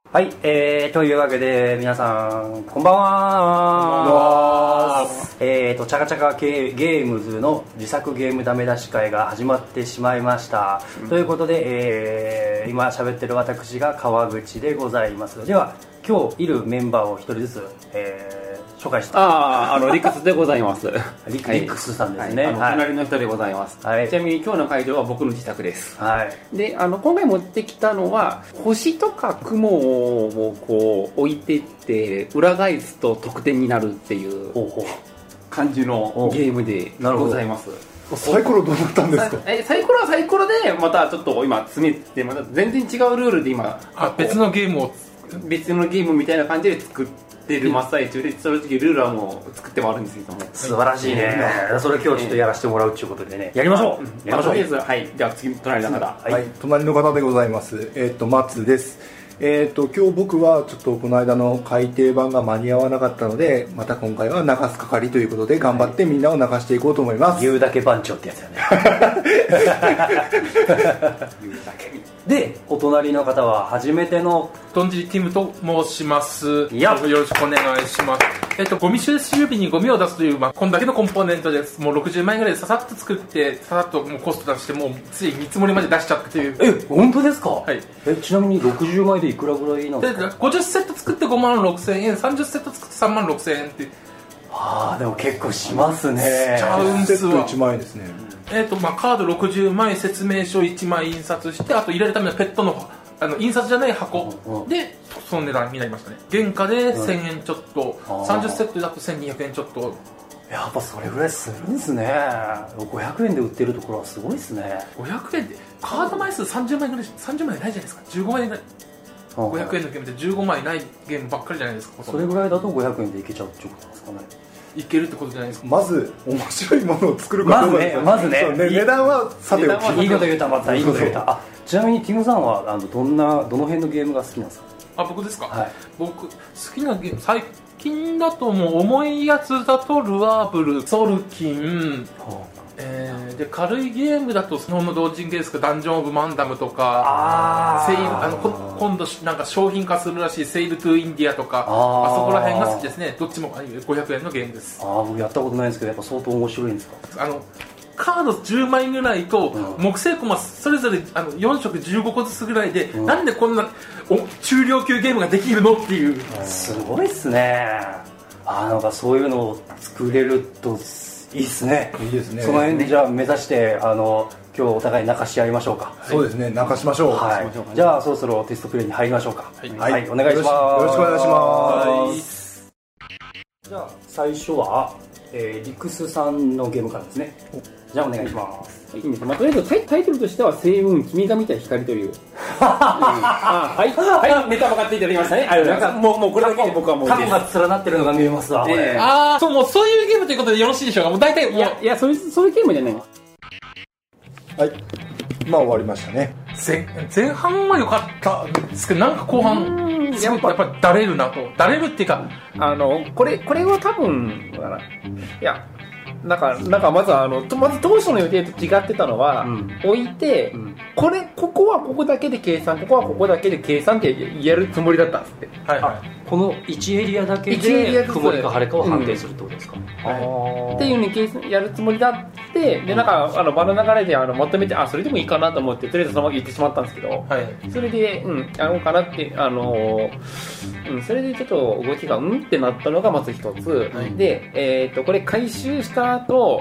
はい、というわけで皆さんこんばんは。チャカチャカゲームズの自作ゲームダメ出し会が始まってしまいました、ということで、今喋ってる私が川口でございます。では今日いるメンバーを一人ずつ、紹介して。 リクスでございます。 リクスさんですね。 隣の人でございます。はい、ちなみに今日の会場は僕の自宅です。はい。で、今回持ってきたのは星とか雲をこう置いてって裏返すと得点になるっていう感じのゲームでございます。 サイコロどうなったんですか？ サイコロはサイコロでまたちょっと今詰めてまた全然違うルールで今別のゲームみたいな感じで作ってる真っ最中で、正直ルールはもう作ってもあるんですけども。 素晴らしいね。それ今日ちょっとやらせてもらうっていうことでね、やりましょう。 やりましょう。はい。じゃあ次隣の方。 はい。隣の方でございます。松です。今日僕はちょっとこの間の改訂版が間に合わなかったので、また今回は泣かす係ということで頑張ってみんなを泣かしていこうと思います。 言うだけ番長ってやつやね。言うだけ。で、お隣の方は初めてのトンジリティムと申します。よろしくお願いします。ゴミ収集日にゴミを出すという、こんだけのコンポーネントです。もう60万円ぐらいでささっと作って、ささっともうコスト出して、もうつい見積もりまで出しちゃったという。 本当ですか？ はい。 ちなみに60万円でいくらぐらいなんですか ？50セット作って5万6千円、30セット作って3万6千円って。 でも結構しますね。 しちゃうんすわ。 1万円ですね。 カード60枚、説明書1枚印刷して、あと入れるためのペットの印刷じゃない箱でその値段になりましたね。原価で1000円ちょっと、30セットだと1200円ちょっと。 やっぱそれぐらいするんですね。500円で売ってるところはすごいですね。 500円でカード枚数30枚ぐらい、30枚ないじゃないですか。15枚ぐらい。500円のゲームで15枚ないゲームばっかりじゃないですか。 それぐらいだと500円でいけちゃうってことなんですかね。 いけるってことじゃないですか。 まず面白いものを作ることです。 まずね、 値段はさておき。 いいこと言うた、またいいこと言うた。ちなみにティムさんはどの辺のゲームが好きなんですか？ 僕ですか？ はい。 僕好きなゲーム最近だともう重いやつだとルアーブル、ソルキン、で軽いゲームだとスノーの同人ゲームですか、ダンジョンオブマンダムとか、セイル今度なんか商品化するらしいセイルトゥインディアとか、そこら辺が好きですね。どっちも500円のゲームです。 僕やったことないんですけど、やっぱ相当面白いんですか？ カード10枚ぐらいと木製コマそれぞれ4色15個ずつぐらいで、なんでこんな中量級ゲームができるのっていう。 すごいっすね。なんかそういうのを作れるといいっすね。 いいですね。 その辺でじゃあ目指して今日お互い泣かし合いましょうか。 そうですね、泣かしましょう。 じゃあそろそろテストプレイに入りましょうか。はい、お願いします。よろしくお願いします。 じゃあ最初はリクスさんのゲームからですね。じゃあお願いします。 いいんです。とりあえずタイトルとしては星雲君が見た光という。はいネタ分かっていただきましたね。もうこれだけで僕はもう過去が連なってるのが見えますわ。 もうそういうゲームということでよろしいでしょうか。もう大体いやそういうゲームじゃない。 はい。終わりましたね。 前半は良かったんですけど、なんか後半やっぱだれるなと。だれるっていうかこれは多分なんかまず当初の予定と違ってたのは、置いて、ここはここだけで計算、ここはここだけで計算ってやるつもりだったんですって。 この1エリアだけで曇りか晴れかを判定するってことですか？ っていう計算やるつもりだって、でなんか場の流れでまとめてそれでもいいかなと思ってとりあえずそのまま言ってしまったんですけど、それでやろうかなってそれでちょっと動きがってなったのがまず一つ、でこれ回収した後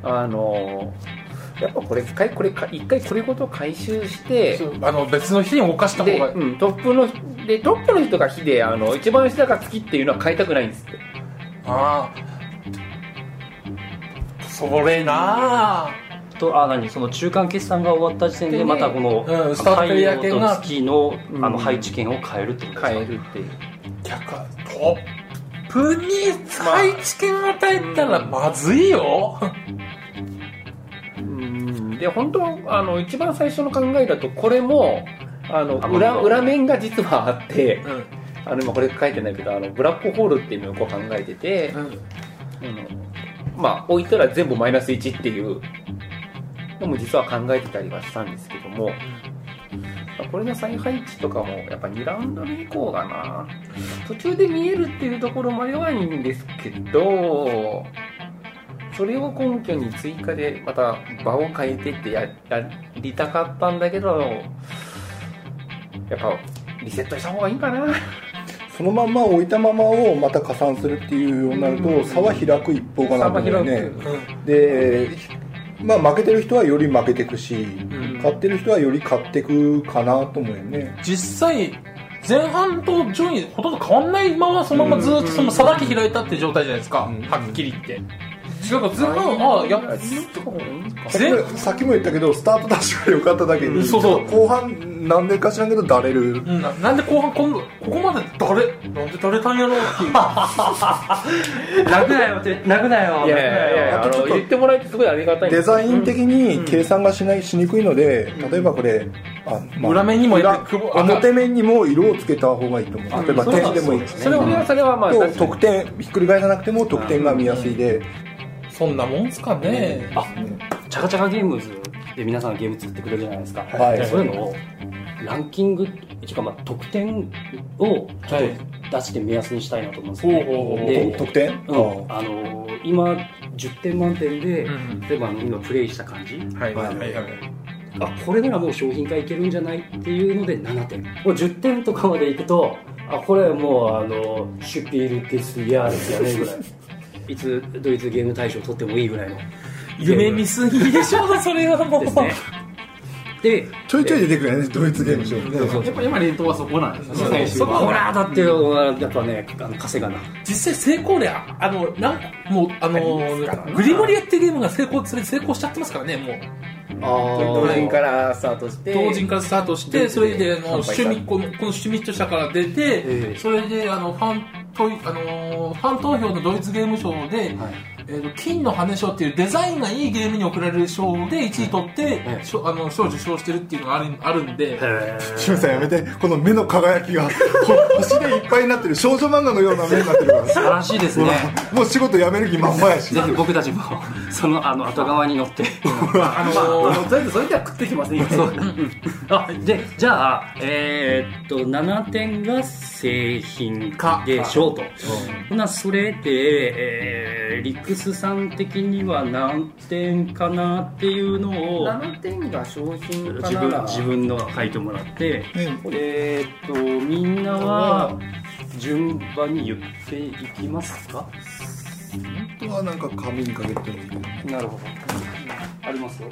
やっぱこれ一回これごと回収して別の人に動かした方がトップの人が火で一番下が月っていうのは変えたくないんですって。 それなとその中間決算が終わった時点でまたこの太陽と月の配置権を変えるってことですか？ 変えるっていう逆トップに配置権を与えたらまずいよ。 で本当一番最初の考えだとこれも裏面が実はあって、今これ書いてないけどブラックホールっていうのを考えてて、置いたら全部マイナス1っていうのも実は考えてたりはしたんですけども、 これの再配置とかもやっぱ2ラウンド目以降がな、途中で見えるっていうところまではいいんですけど、それを根拠に追加でまた場を変えてってやりたかったんだけど、やっぱリセットした方がいいかな。 そのまんま置いたままをまた加算するっていうようになると差は開く一方かなと思うよね。で、まあ負けてる人はより負けていくし、勝ってる人はより勝っていくかなと思うよね。 実際前半と順位ほとんど変わんないままそのままずっとその差だけ開いたっていう状態じゃないですか、はっきり言って。前半さっきも言ったけどスタートダッシュが良かっただけに、後半なんでか知らんけどだれる、 なんで後半ここまでなんでだれたんやろうっていう泣くなよって泣くなよ。 いやあと言ってもらえてすごいありがたい。 デザイン的に計算がしにくいので、例えばこれ裏面にも表面にも色をつけた方がいいと思う。例えば点でもいいですね。 それはまあ得点ひっくり返さなくても得点が見やすいで、 そんなもんすかね。 チャカチャカゲームズで皆さんゲーム作ってくれるじゃないですか、そういうのをランキングっていうか、得点をちょっと出して目安にしたいなと思うんですよね。 で得点、 今10点満点で、例えば今プレイした感じ、これならもう商品化いけるんじゃないっていうので7点、もう10点とかまでいくとこれはもうシュピールティスヤーですよねぐらいいつドイツゲーム大賞取ってもいいぐらいの夢見すぎでしょそれはもうですね。 でちょいちょい出てくるよね、ドイツゲーム賞ね。 やっぱ今連投はそこなんですね。 そこらだってやっぱね、稼がな実際成功例もうグリモリアっていうゲームが成功しちゃってますからね。もう同人からスタートしてそれでこの趣味としたから出て、それでファン投票のドイツゲーム賞で、金の羽賞っていうデザインがいいゲームに贈られる賞で1位取って賞を受賞してるっていうのがあるんで。 シムさんやめて、この目の輝きが星でいっぱいになってる、少女漫画のような目になってるから素晴らしいですね。 もう仕事辞める気満々やし、 ぜひ僕たちもその後側に乗ってそれでは食ってきますね。 でじゃあ7点が製品化でしょうと。それでリクスさん的には何点かなっていうのを 7点が商品化なら自分の書いてもらって、みんなは順番に言っていきますか。 本当はなんか紙にかけてもいいけど。 なるほど、ありますよ。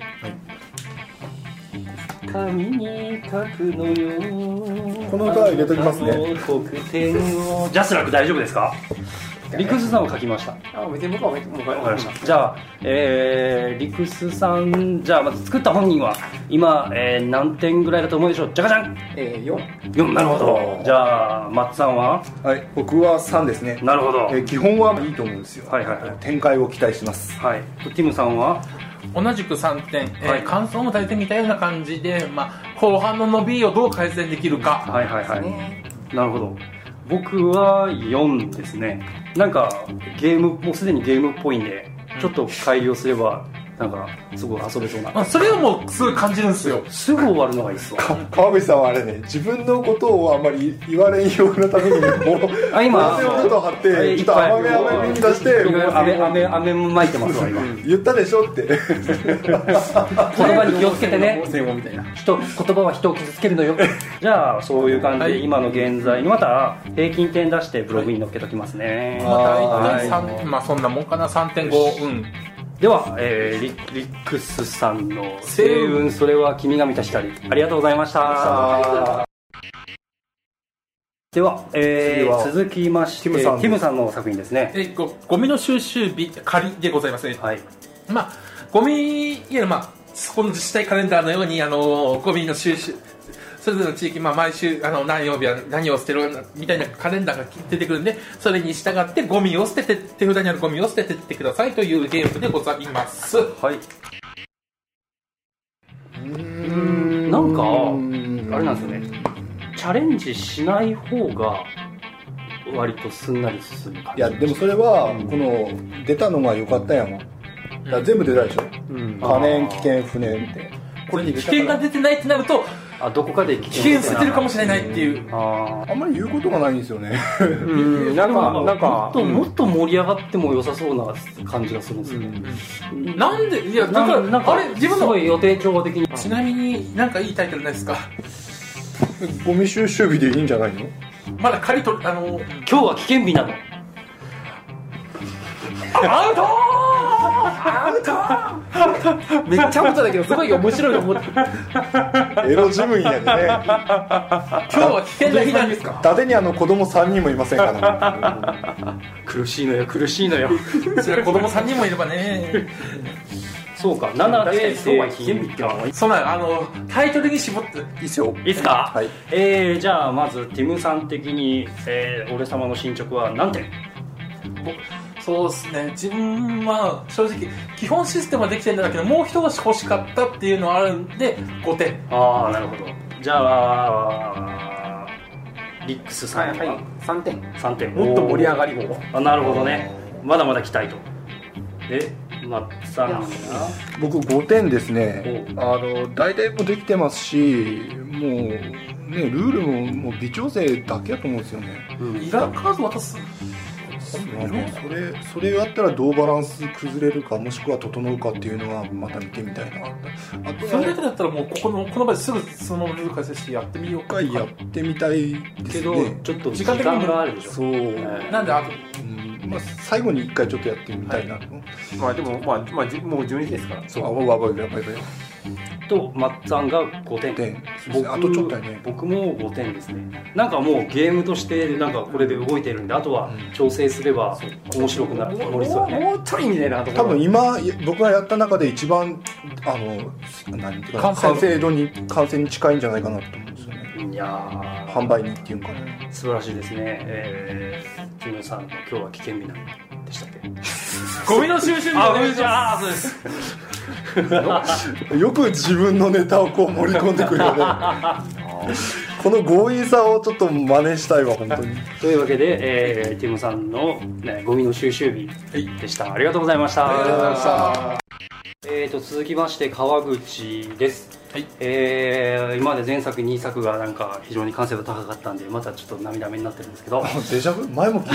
紙に書くのよ。 この歌は入れときますね。 得点をジャスラック大丈夫ですか。リクスさんを書きました。 別に僕はもう分かりました。じゃあ、リクスさん、じゃあまず作った本人は今、何点ぐらいだと思うでしょう。じゃかじゃん。4。なるほど。じゃあマッツさんは。 はい、僕は3ですね。 なるほど。 基本はいいと思うんですよ。展開を期待します。 はい。ティムさんは。 同じく3点、感想も大体似たような感じで、後半の伸びをどう改善できるか。 なるほど。僕は4ですね。なんかもうすでにゲームっぽいんで、ちょっと改良すればなんかすごい遊べそうな。 それをもうすごい感じるんですよ。 すぐ終わるのがいいっすわ。 川口さんはあれね、自分のことをあんまり言われんようなためにも今ちょっと貼ってちょっと甘めに出して飴も巻いてますわ今。 言ったでしょって言葉に気をつけてね。言葉は人を傷つけるのよ。じゃあそういう感じで今の現在にまた平均点出してブログに載っけときますね。 大体そんなもんかな。 3.5。 では、リックスさんの星雲それは君が見た光、ありがとうございました。では、続きましてティムさんの作品ですね。 ゴミの収集日仮でございますね。ゴミそこの自治体カレンダーのようにゴミの収集、それぞれの地域、毎週何曜日は何を捨てるみたいなカレンダーが出てくるんで、それに従ってゴミを捨てて、手札にあるゴミを捨てていってくださいというゲームでございます。 なんかあれなんですよね、チャレンジしない方が割とすんなり進む感じ。 いやでもそれはこの出たのが良かったやん。全部出たでしょ。可燃、危険、不燃って。 これに危険が出てないってなるとどこかで危険捨ててるかもしれないっていう。 あんまり言うことがないんですよね。 なんかもっと盛り上がっても良さそうな感じがするんですよね。 なんで、いやだからなんかあれ自分のすごい予定調和的に。 ちなみになんかいいタイトルないですか？ ゴミ収集日でいいんじゃないの？ まだ仮と今日は危険日なの。 アウトめっちゃアウトだけどすごい面白いと思って。 エロ事務員やでね。今日は危険な日なんですか？ 伊達に子供3人もいませんから。 苦しいのよ苦しいのよ。 それは子供3人もいればね。 そうか、7で今日は危険日ってそうなの、タイトルに絞っていいですよ。 いいですか？ はい。 じゃあまずティムさん的に、俺様の進捗は何点？ そうですね、自分は正直基本システムはできてるんだけど、もう一押し欲しかったっていうのはあるんで5点。 ああ、なるほど。じゃあリックスさんは 3点。 3点。 もっと盛り上がりも。 なるほどね。まだまだ期待と。でマッツさんが僕5点ですね。大体もできてますし、もうねルールも微調整だけやと思うんですよね。 いらんカード渡す。 それやったらどうバランス崩れるか、もしくは整うかっていうのはまた見てみたいな。 あとそれだけだったらもうこの場ですぐそのルール解説してやってみようか。 やってみたいですね。 けどちょっと時間があるでしょ。 そう。 なんで最後に1回ちょっとやってみたいなと。 まあでももう12時ですから。 そう。 とマッツさんが5点。 あとちょっとやね。 僕も5点ですね。なんかもうゲームとしてなんかこれで動いてるんで、あとは調整すれば面白くなる。 もうちょいみたいなところ。 多分今僕がやった中で一番完成に近いんじゃないかなと思うんですよね。 いや販売にっていうかね。 素晴らしいですね。キムさんの今日は危険日なんでしたっけ？ ゴミの収集日。 そうです。 よく自分のネタをこう盛り込んでくるよね。この強引さをちょっと真似したいわ本当に。 というわけで、ティムさんの、ゴミの収集日でした。ありがとうございました。 ありがとうございました。 続きまして川口です。はい。今まで前作2作がなんか非常に完成度高かったんで、またちょっと涙目になってるんですけど。 デジャブ？前も聞い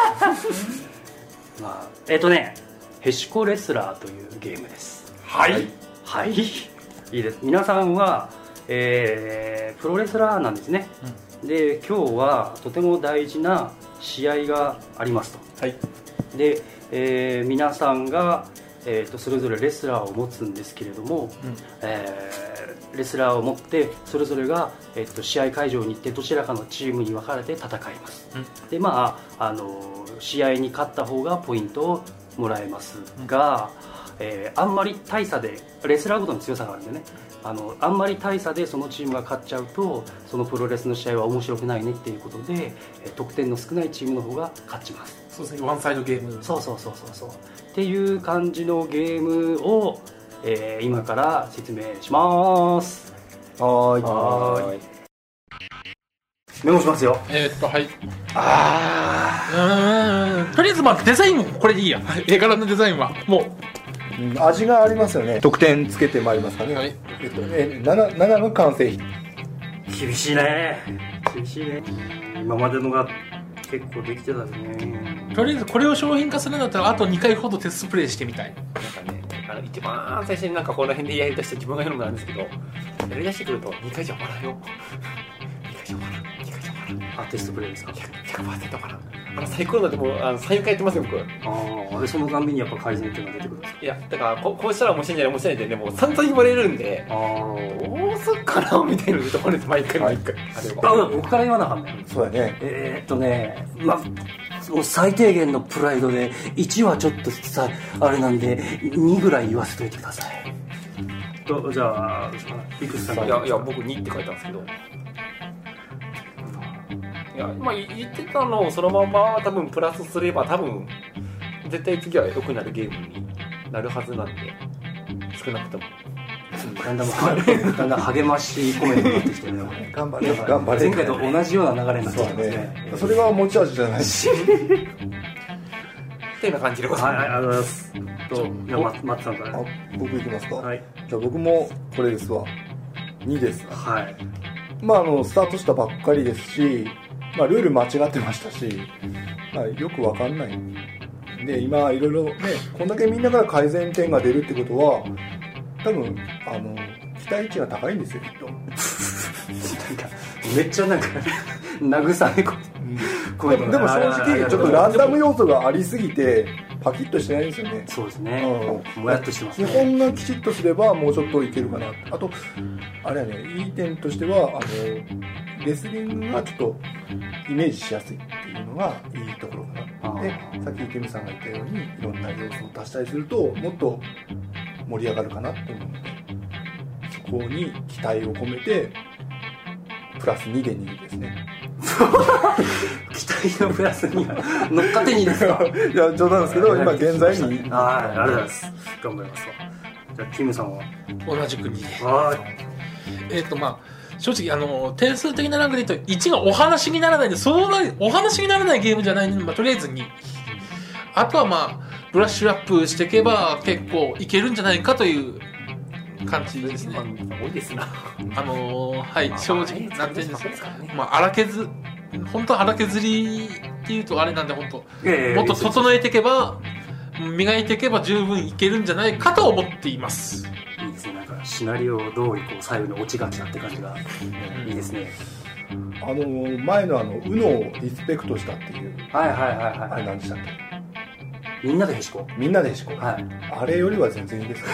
た。ヘシコレスラーというゲームです。 はいはい、いいです。皆さんは、プロレスラーなんですね。で今日はとても大事な試合がありますと。 はい。 で、皆さんが、それぞれレスラーを持つんですけれども、レスラーを持ってそれぞれが、試合会場に行ってどちらかのチームに分かれて戦います。で試合に勝った方がポイントをもらえますが、あんまり大差でレスラーごとに強さがあるんでね、あんまり大差でそのチームが勝っちゃうとそのプロレスの試合は面白くないねっていうことで、得点の少ないチームの方が勝ちます。 そうですね、ワンサイドゲーム。 そうっていう感じのゲームを、今から説明します。はい。メモしますよ。 はい。とりあえずデザインもこれでいいや。絵柄のデザインはもう味がありますよね。得点つけてまいりますかね。はい。7の完成。 厳しいね。今までのが結構できてたね。 とりあえずこれを商品化するんだったらあと2回ほどテストプレイしてみたい。 一番最初になんかこの辺でやりだして自分がやるのもなんですけど、やりだしてくると2回じゃ終わらんよ。 テストプレイですか？ 100% かな。サイクルなんてもう3、4回やってますよ僕。 でそのたんびにやっぱ改善っていうのが出てくるんですか？ いやだからこうしたら面白いんじゃない面白いんじゃないもう散々言われるんで、どうすっかなみたいなところで毎回僕から言わなあかんね。 そうだね。 最低限のプライドで1はちょっとさあれなんで2ぐらい言わせといてください。じゃあいくつさん。 いや僕2って書いたんですけど、いや言ってたのをそのまま多分プラスすれば多分絶対次は良くなるゲームになるはずなんで、少なくともだんだん励ましコメントになってきてるね。 頑張れ前回と同じような流れになってきてますね。 それは持ち味じゃないしっていうような感じでございます。 ありがとうございます。マッツさんから。 僕いきますか。 はい。 じゃあ僕もこれですわ。 2です。 はい。 スタートしたばっかりですし、ルール間違ってましたし、よくわかんない。で、今いろいろね、こんだけみんなから改善点が出るってことは、多分期待値が高いんですよ、きっと。 めっちゃなんか慰めでも正直ちょっとランダム要素がありすぎてパキッとしてないんですよね。 そうですね、もやっとしてますね。 基本がきちっとすればもうちょっといけるかな。あとあれはね、いい点としてはレスリングがちょっとイメージしやすいっていうのがいいところかな。で、さっき池見さんが言ったようにいろんな要素を足したりするともっと盛り上がるかなと思うので、そこに期待を込めてプラス2で2ですね。 期待のプラス2は乗っかって2ですか？ いや、冗談ですけど、今現在に。 ありがとうございます。頑張りますわ。じゃあキムさんは同じく2で。正直点数的なランクで言うと1がお話にならないんで、お話にならないゲームじゃないので、とりあえず2。あとはブラッシュアップしていけば結構いけるんじゃないかという感じですね。 多いですな。 はい、正直なんていうんですか、本当荒削りっていうとあれなんで、本当もっと整えていけば、磨いていけば十分いけるんじゃないかと思っています。 いいですね。なんかシナリオ通り最後にオチが来たって感じがいいですね。 前のウノをリスペクトしたっていう、あれ何でしたっけ？ みんなでへしこ。 はい。あれよりは全然いいですね。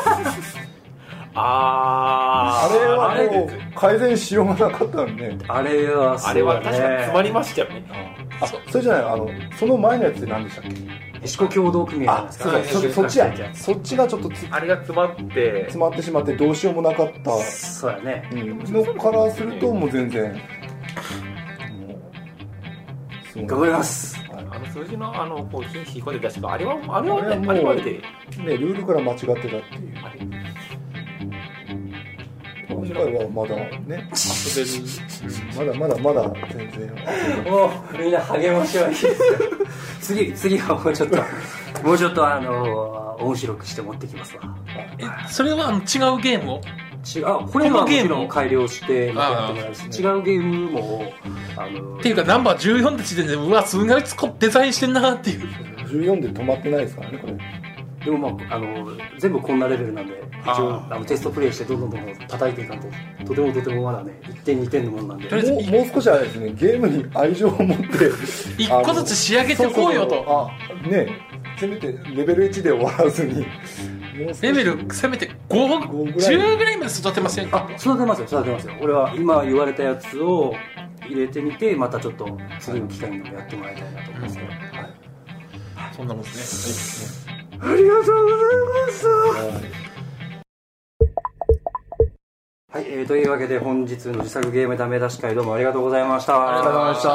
あれはもう改善しようがなかったんで。 あれは確かに詰まりましたよね。 それじゃない、その前のやつって何でしたっけ？ へしこ協同組合じゃないですか。 そっちや。そっちがちょっとあれが詰まってしまってどうしようもなかった。 そうやね。 のからするともう全然。 頑張ります。 数字のこう品詞こで出したけど、あれはあれでね、ルールから間違ってたっていう。今回はまだね、まだ全然。 もうみんな励ましはいいですよ。次はもうちょっと面白くして持ってきますわ。 それは違うゲームを？ これはもちろん改良してやってもらうし、違うゲームもっていうかナンバー14の時点で、うわ、すごいデザインしてんなっていう。 14で止まってないですからね、これ。 でも全部こんなレベルなんで、一応テストプレイしてどんどん叩いていかんと、とてもまだね、1点2点のもんなんで、 もう少しあれですね、ゲームに愛情を持って 1個ずつ仕上げていこうよと。 せめてレベル1で終わらずに、 レベルせめて5、10ぐらいまで育てませんか？ 育てますよ。俺は今言われたやつを入れてみて、またちょっと次の機会にもやってもらいたいなと思いますけど、 そんなもんですね。 ありがとうございました。はい、というわけで本日の自作ゲームダメ出し会、どうもありがとうございました。 ありがとうございました。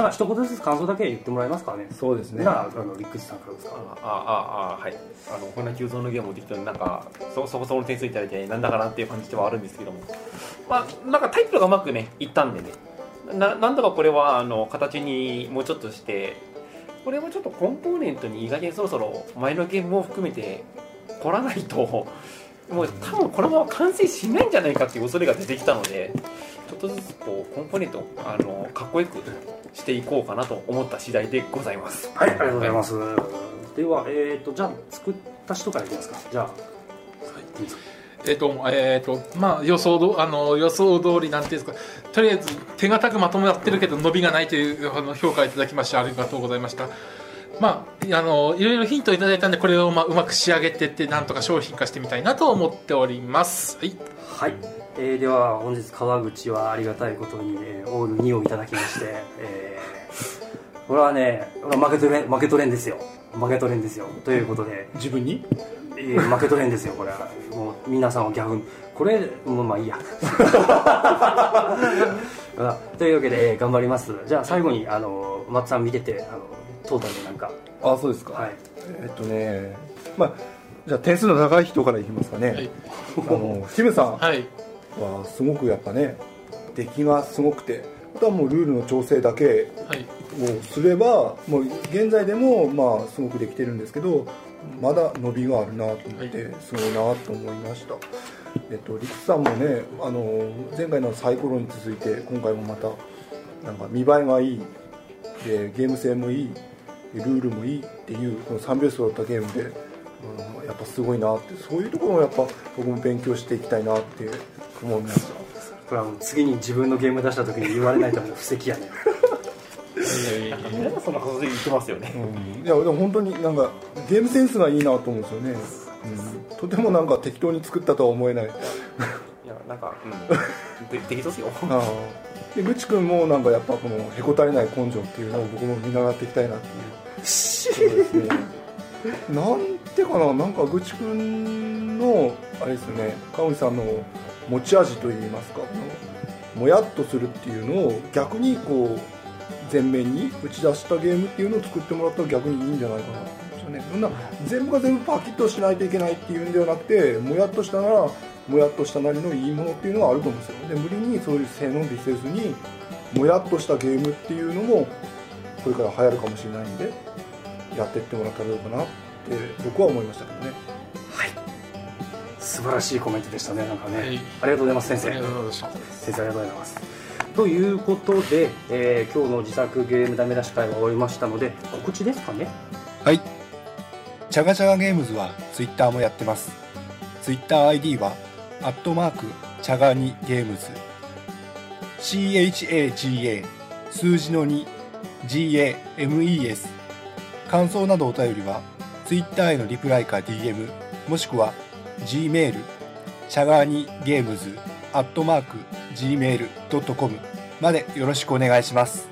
なんか一言ずつ感想だけ言ってもらえますかね。 そうですね。 リックスさんからですか。 はい。こんな急増のゲームをできたら、なんかそこそこの点数いただいてなんだかなっていう感じではあるんですけども、なんかタイトルがうまくねいったんでね、なんとかこれは形にもうちょっとして、これもちょっとコンポーネントにいい加減そろそろ前のゲームも含めて凝らないと、もう多分このまま完成しないんじゃないかっていう恐れが出てきたので、ちょっとずつこうコンポーネントをかっこよくしていこうかなと思った次第でございます。 はい、ありがとうございます。ではじゃあ作った人からいきますか。じゃあ、 予想通りなんていうんですか、とりあえず手堅くまとまってるけど伸びがないという評価いただきましてありがとうございました。いろいろヒントいただいたんで、これをうまく仕上げてってなんとか商品化してみたいなと思っております。 はい、では本日川口はありがたいことに、オール2をいただきまして、これはね、負けとれんですよということで、 自分に負けとれんですよ。これはもう皆さんは逆にこれまあいいやというわけで、頑張ります。じゃあ最後に松さん見ててトータルでなんか。 そうですか。はい。じゃあ点数の高い人からいきますかね。キムさんはすごくやっぱね、出来がすごくて、あとはもうルールの調整だけをすれば、もう現在でもすごくできてるんですけど、まだ伸びがあるなと思って、すごいなと思いました。 リクさんもね、前回のサイコロに続いて今回もまたなんか見栄えがいいでゲーム性もいいルールもいいっていうこの3拍子揃ったゲームで、やっぱすごいなって、そういうところをやっぱ僕も勉強していきたいなって思いました。 これはもう次に自分のゲーム出した時に言われないともう布石やね皆さんそんなことで言ってますよね、 いやでも本当になんかゲームセンスがいいなと思うんですよね、とてもなんか適当に作ったとは思えない。 いやなんか、適当ですよ。 でぐちくんもなんかやっぱこのへこたれない根性っていうのを僕も見習っていきたいなっていうそうですね。なんてかな、なんかぐちくんのあれですね、川口さんの持ち味といいますか、もやっとするっていうのを逆にこう前面に打ち出したゲームっていうのを作ってもらったら逆にいいんじゃないかなと思うんですよね。そんな全部が全部パキッとしないといけないっていうんではなくて、もやっとしたならもやっとしたなりのいいものっていうのはあると思うんですよ。で無理にそういう性能美せずにもやっとしたゲームっていうのもこれから流行るかもしれないんでやっていってもらったらどうかなって僕は思いましたけどね。 はい、素晴らしいコメントでしたね。なんかね、 はい、 ありがとうございます先生。 ありがとうございました。 先生ありがとうございます。ということで、今日の自作ゲームダメ出し会は終わりましたので告知ですかね。 はい、チャガチャガゲームズはツイッターもやってます。ツイッター ID はチャガ2ゲームズ CHAGA 数字の 2GAMES。 感想などお便りはツイッターへのリプライか DM もしくは Gmail チャガ2ゲームズ@gmail.com までよろしくお願いします。